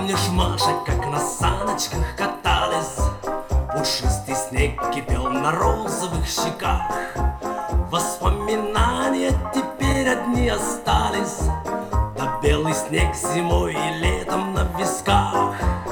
помнишь, Маша, как на саночках катались? Пушистый снег кипел на розовых щеках. Воспоминания теперь одни остались, да белый снег зимой и летом на висках.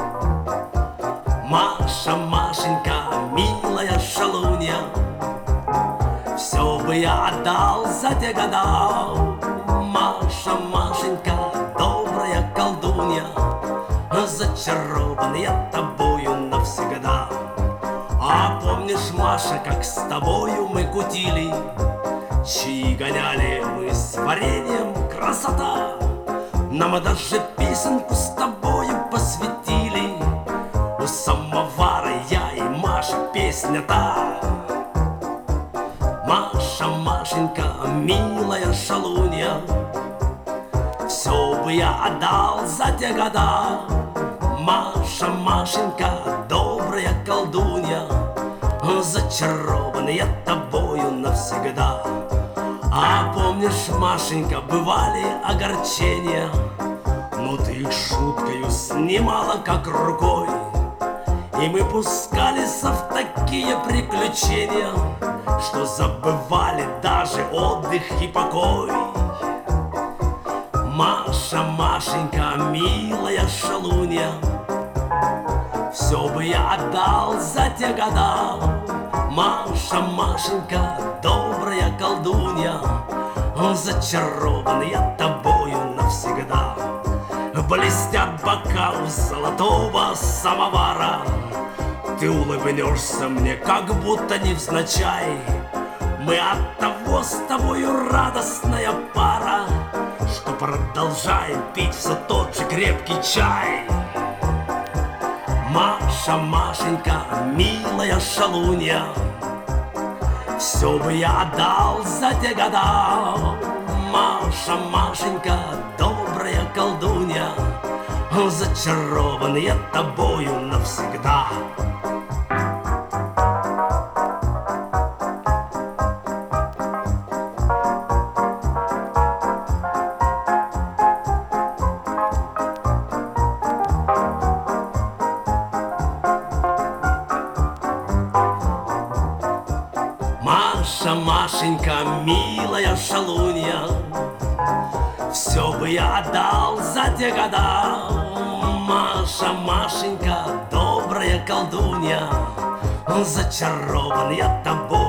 Маша, Машенька, милая шалунья, все бы я отдал за те года. Маша, Машенька, добрая колдунья, зачарован я тобою навсегда. А помнишь, Маша, как с тобою мы кутили, чаи гоняли мы с вареньем, красота. Нам даже песенку с тобою посвятили, у самовара я и Маша песня та. Маша, Машенька, милая шалунья, все бы я отдал за те года. Маша, Машенька, добрая колдунья, зачарован я тобою навсегда. А помнишь, Машенька, бывали огорчения, но ты их шуткою снимала как рукой, и мы пускались в такие приключения, что забывали даже отдых и покой. Маша, Машенька, милая шалунья, все бы я отдал за те года. Маша, Машенька, добрая колдунья, зачарован я тобою навсегда. Блестят бока у золотого самовара, ты улыбнешься мне, как будто невзначай. Мы от того с тобою радостная пара, что продолжаем пить все тот же крепкий чай. Маша, Машенька, милая шалунья, все бы я отдал за те года. Маша, Машенька, добрая колдунья, зачарован я тобою навсегда. Маша, Машенька, милая шалунья, все бы я отдал за те года. Маша, Машенька, добрая колдунья, зачарован я тобой